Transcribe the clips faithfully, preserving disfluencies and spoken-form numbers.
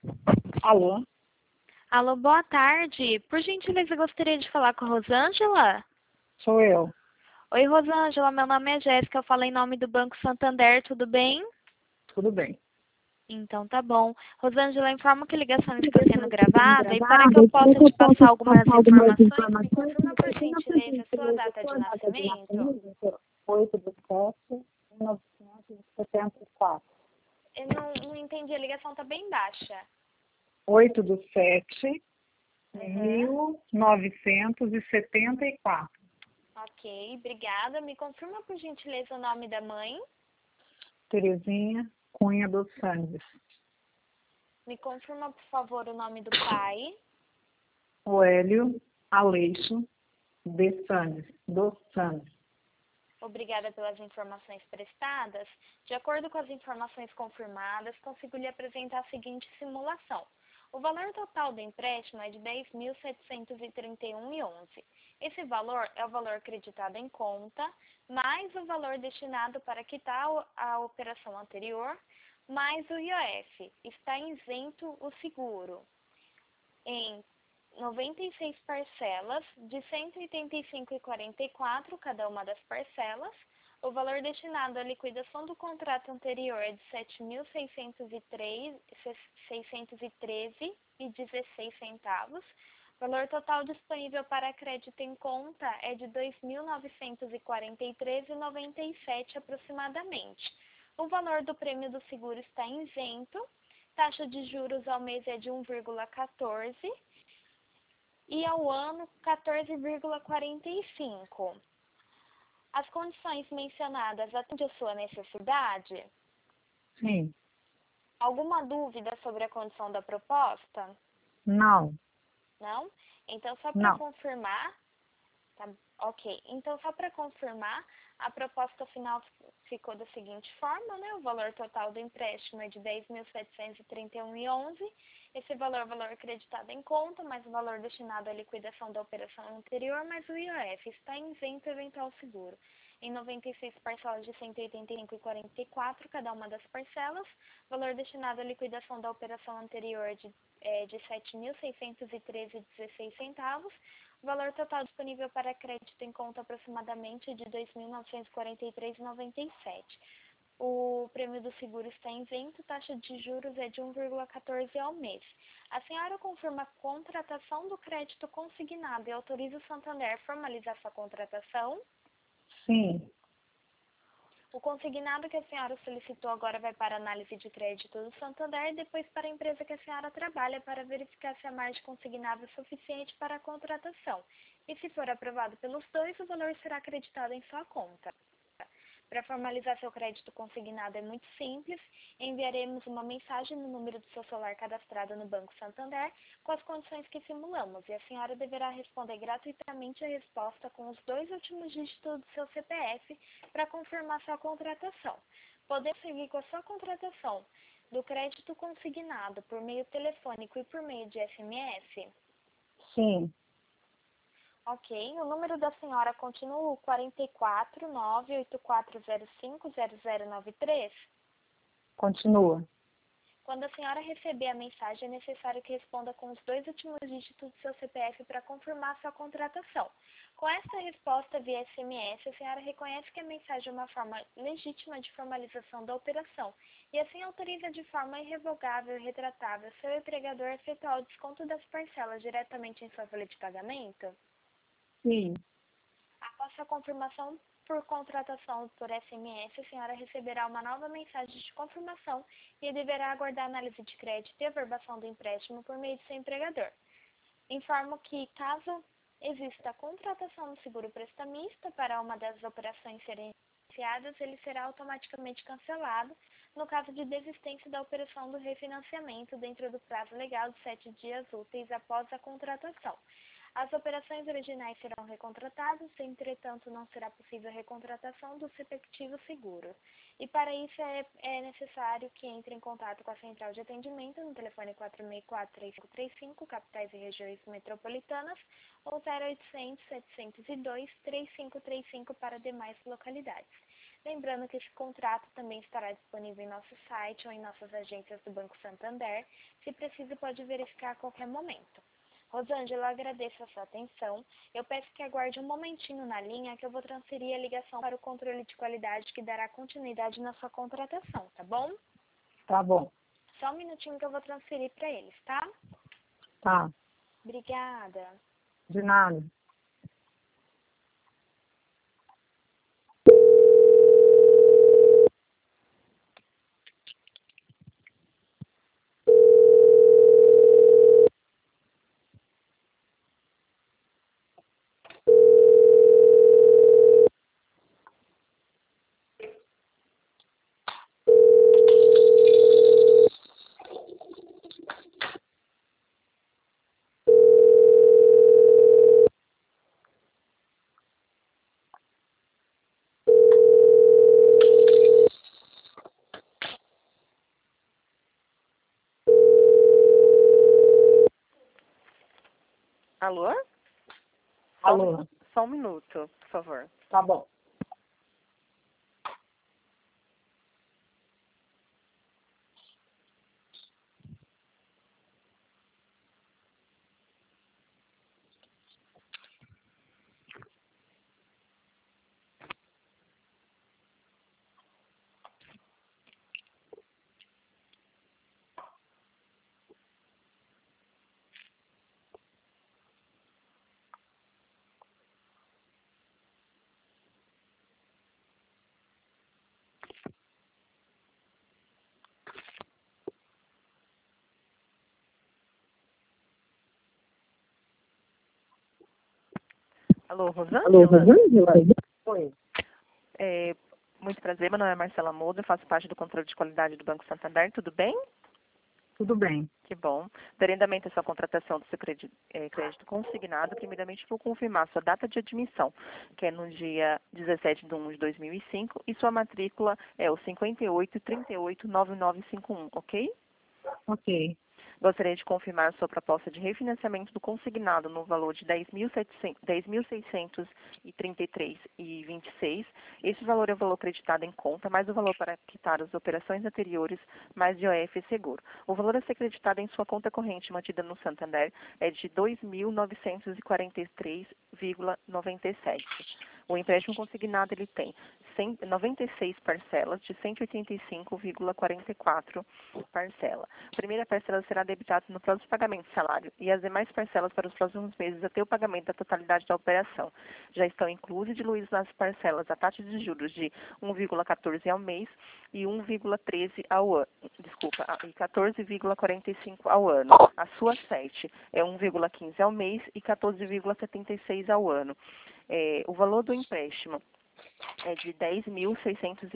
Alô? Alô, boa tarde. Por gentileza, gostaria de falar com a Rosângela? Sou eu. Oi, Rosângela, meu nome é Jéssica, eu falo em nome do Banco Santander, tudo bem? Tudo bem. Então tá bom. Rosângela, informo que a ligação está sendo gravada e para que eu possa te passar algumas informações, me confirma por gentileza a sua data de nascimento. oito de sete de mil novecentos e setenta e quatro. Eu não, não entendi, a ligação está bem baixa. oito de sete de Uhum. mil novecentos e setenta e quatro. Ok, obrigada. Me confirma por gentileza o nome da mãe. Terezinha Cunha dos Santos. Me confirma, por favor, o nome do pai. O Hélio Aleixo de Santos. Dos Santos. Obrigada pelas informações prestadas. De acordo com as informações confirmadas, consigo lhe apresentar a seguinte simulação. O valor total do empréstimo é de dez mil setecentos e trinta e um reais e onze centavos. Esse valor é o valor acreditado em conta, mais o valor destinado para quitar a operação anterior, mais o I O F. Está isento o seguro em noventa e seis parcelas de cento e oitenta e cinco reais e quarenta e quatro centavos cada uma das parcelas. O valor destinado à liquidação do contrato anterior é de sete mil seiscentos e treze reais e dezesseis centavos. O valor total disponível para crédito em conta é de dois mil novecentos e quarenta e três reais e noventa e sete centavos aproximadamente. O valor do prêmio do seguro está isento. Taxa de juros ao mês é de um vírgula quatorze e ao ano quatorze vírgula quarenta e cinco. As condições mencionadas atendem a sua necessidade? Sim. Alguma dúvida sobre a condição da proposta? Não. Não? Então, só para Não. confirmar, tá, ok. Então, só para confirmar, a proposta final ficou da seguinte forma, né? O valor total do empréstimo é de dez mil setecentos e trinta e um reais e onze centavos. Esse valor é o valor acreditado em conta, mais o valor destinado à liquidação da operação anterior, mais o I O F. Está isento eventual seguro. Em noventa e seis parcelas de cento e oitenta e cinco reais e quarenta e quatro centavos cada uma das parcelas. Valor destinado à liquidação da operação anterior de, é, de sete mil seiscentos e treze reais e dezesseis centavos. O valor total disponível para crédito em conta aproximadamente é de dois mil novecentos e quarenta e três reais e noventa e sete centavos. O prêmio do seguro está isento, taxa de juros é de um vírgula quatorze ao mês. A senhora confirma a contratação do crédito consignado e autoriza o Santander a formalizar sua contratação? Sim. O consignado que a senhora solicitou agora vai para análise de crédito do Santander e depois para a empresa que a senhora trabalha para verificar se a margem consignada é suficiente para a contratação. E se for aprovado pelos dois, o valor será acreditado em sua conta. Para formalizar seu crédito consignado é muito simples. Enviaremos uma mensagem no número do seu celular cadastrado no Banco Santander com as condições que simulamos e a senhora deverá responder gratuitamente a resposta com os dois últimos dígitos do seu C P F para confirmar sua contratação. Podemos seguir com a sua contratação do crédito consignado por meio telefônico e por meio de S M S? Sim. Ok, o número da senhora continua o quatro quatro nove oito quatro zero cinco zero zero nove três? Continua. Quando a senhora receber a mensagem, é necessário que responda com os dois últimos dígitos do seu C P F para confirmar sua contratação. Com essa resposta via S M S, a senhora reconhece que a mensagem é uma forma legítima de formalização da operação e assim autoriza de forma irrevogável e retratável seu empregador a efetuar o desconto das parcelas diretamente em sua folha de pagamento? Sim. Após a confirmação por contratação por S M S, a senhora receberá uma nova mensagem de confirmação e deverá aguardar a análise de crédito e averbação do empréstimo por meio de seu empregador. Informo que, caso exista a contratação do seguro prestamista para uma das operações serem iniciadas, ele será automaticamente cancelado no caso de desistência da operação do refinanciamento dentro do prazo legal de sete dias úteis após a contratação. As operações originais serão recontratadas, entretanto, não será possível a recontratação do respectivo seguro. E para isso é, é necessário que entre em contato com a central de atendimento no telefone quatro seis quatro, três cinco três cinco, capitais e regiões metropolitanas, ou zero oitocentos, setecentos e dois, três cinco três cinco para demais localidades. Lembrando que esse contrato também estará disponível em nosso site ou em nossas agências do Banco Santander. Se precisa, pode verificar a qualquer momento. Rosângela, eu agradeço a sua atenção. Eu peço que aguarde um momentinho na linha que eu vou transferir a ligação para o controle de qualidade que dará continuidade na sua contratação, tá bom? Tá bom. Só um minutinho que eu vou transferir para eles, tá? Tá. Obrigada. De nada. Alô? Só, Alô. Um, só um minuto, por favor. Tá bom. Alô, Rosângela? Alô, Rosângela? Oi. É, muito prazer, meu nome é Marcela Moura, faço parte do controle de qualidade do Banco Santander, tudo bem? Tudo bem. Que bom. Darei andamento à sua contratação do seu crédito, é, crédito consignado, primeiramente vou confirmar sua data de admissão, que é no dia dezessete de um de dois mil e cinco, e sua matrícula é o cinco oito, três oito, nove nove cinco um, ok? Ok. Gostaria de confirmar sua proposta de refinanciamento do consignado no valor de dez mil seiscentos e trinta e três reais e vinte e seis centavos. Esse valor é o valor creditado em conta, mais o valor para quitar as operações anteriores, mais I O F e seguro. O valor a ser creditado em sua conta corrente mantida no Santander é de dois mil novecentos e quarenta e três reais e noventa e sete centavos. O empréstimo consignado ele tem noventa e seis parcelas de cento e oitenta e cinco reais e quarenta e quatro centavos parcela. A primeira parcela será debitada no próximo pagamento de salário e as demais parcelas para os próximos meses até o pagamento da totalidade da operação. Já estão inclusas e diluídas nas parcelas a taxa de juros de um vírgula quatorze ao mês e um vírgula treze ao ano. Desculpa, e quatorze vírgula quarenta e cinco ao ano. A sua sete é um vírgula quinze ao mês e quatorze vírgula setenta e seis ao ano. É, o valor do empréstimo é de dez mil setecentos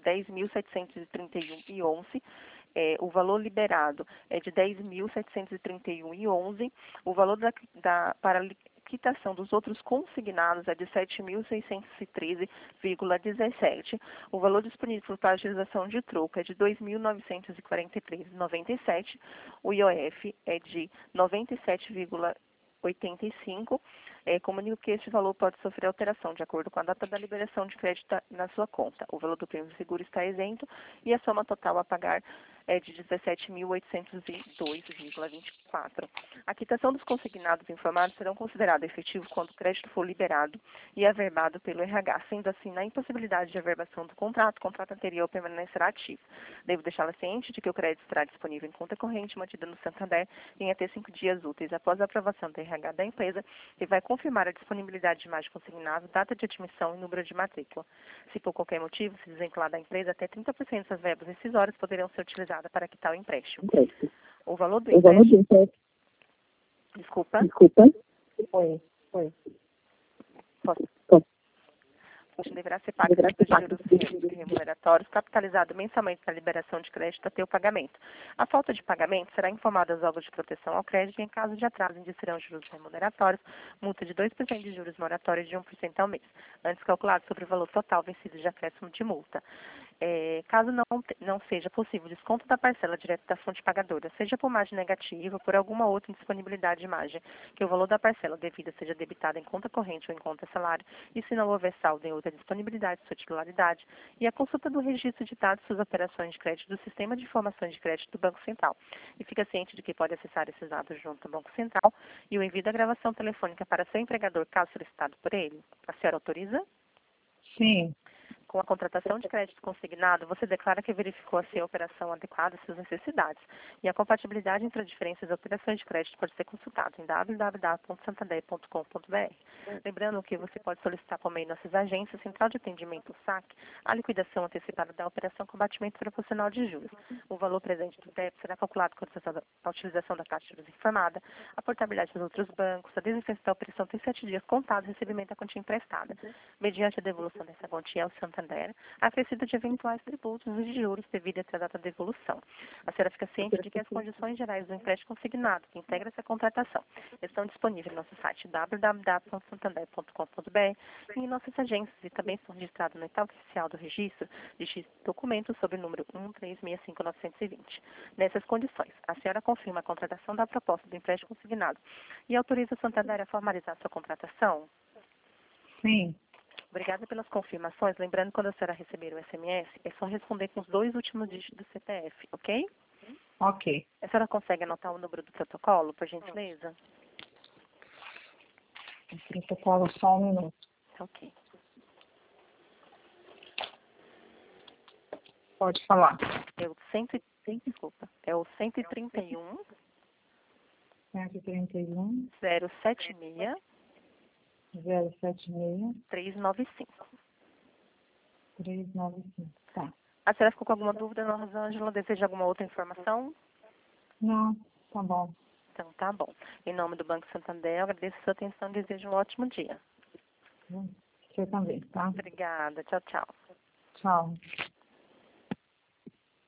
e trinta e um reais e onze centavos. É, o valor liberado é de dez mil setecentos e trinta e um reais e onze centavos. O valor da, da, para quitação dos outros consignados é de sete mil seiscentos e treze reais e dezessete centavos. O valor disponível para agilização de troco é de dois mil novecentos e quarenta e três reais e noventa e sete centavos. O I O F é de noventa e sete reais e oitenta e cinco centavos. É, comunico que este valor pode sofrer alteração de acordo com a data da liberação de crédito na sua conta. O valor do prêmio de seguro está isento e a soma total a pagar é de dezessete mil oitocentos e dois reais e vinte e quatro centavos. A quitação dos consignados informados serão considerados efetivos quando o crédito for liberado e averbado pelo R H. Sendo assim, na impossibilidade de averbação do contrato, o contrato anterior permanecerá ativo. Devo deixá-la ciente de que o crédito estará disponível em conta corrente mantida no Santander em até cinco dias úteis após a aprovação do R H da empresa e vai confirmar a disponibilidade de imagem consignada, data de admissão e número de matrícula. Se por qualquer motivo se desvincular da empresa, até trinta por cento das verbas rescisórias poderão ser utilizadas para quitar o empréstimo. O valor do empréstimo... Desculpa. Desculpa. Oi. Oi. Posso? Posso. Deverá ser pago dos juros remuneratórios, capitalizado mensalmente na liberação de crédito até o pagamento. A falta de pagamento será informada aos órgãos de proteção ao crédito e, em caso de atraso, indirão juros remuneratórios, multa de dois por cento de juros moratórios de um por cento ao mês, antes calculado sobre o valor total vencido de acréscimo de multa. É, caso não, te- não seja possível desconto da parcela direto da fonte pagadora, seja por margem negativa ou por alguma outra indisponibilidade de margem, que o valor da parcela devida seja debitado em conta corrente ou em conta salário, e se não houver saldo em outra disponibilidade de sua titularidade, e a consulta do registro de dados suas operações de crédito do Sistema de Informações de Crédito do Banco Central. E fica ciente de que pode acessar esses dados junto ao Banco Central e o envio da gravação telefônica para seu empregador, caso solicitado por ele. A senhora autoriza? Sim. Com a contratação de crédito consignado, você declara que verificou se a operação adequada às suas necessidades. E a compatibilidade entre as diferentes operações de crédito pode ser consultada em w w w ponto santander ponto com ponto b r. Lembrando que você pode solicitar por meio de nossas agências, Central de Atendimento, S A C, a liquidação antecipada da operação com batimento proporcional de juros. O valor presente do débito será calculado com a utilização da taxa de juros informada, a portabilidade dos outros bancos, a desistência da operação tem sete dias contados o recebimento da quantia emprestada. Mediante a devolução dessa quantia ao Santander, acrescida de eventuais tributos e de juros devido até a data da devolução. A senhora fica ciente de que as condições gerais do empréstimo consignado, que integra essa contratação, estão disponíveis no nosso site w w w ponto santander ponto com ponto b r e em nossas agências, e também estão registrados no edital oficial do registro de documentos sob o número um três seis cinco nove dois zero. Nessas condições, a senhora confirma a contratação da proposta do empréstimo consignado e autoriza o Santander a formalizar sua contratação? Sim. Obrigada pelas confirmações. Lembrando que quando a senhora receber o S M S, é só responder com os dois últimos dígitos do C P F, ok? Ok. A senhora consegue anotar o número do protocolo, por gentileza? O protocolo só um minuto. Ok. Pode falar. É o cento e, desculpa, é o cento e trinta e um, cento e trinta e um, zero sete seis, zero sete seis, três nove cinco. três nove cinco. Tá. A senhora ficou com alguma dúvida, Dona Rosângela? Deseja alguma outra informação? Não, tá bom. Então, tá bom. Em nome do Banco Santander, eu agradeço a sua atenção e desejo um ótimo dia. Você também, tá? Obrigada. Tchau, tchau. Tchau.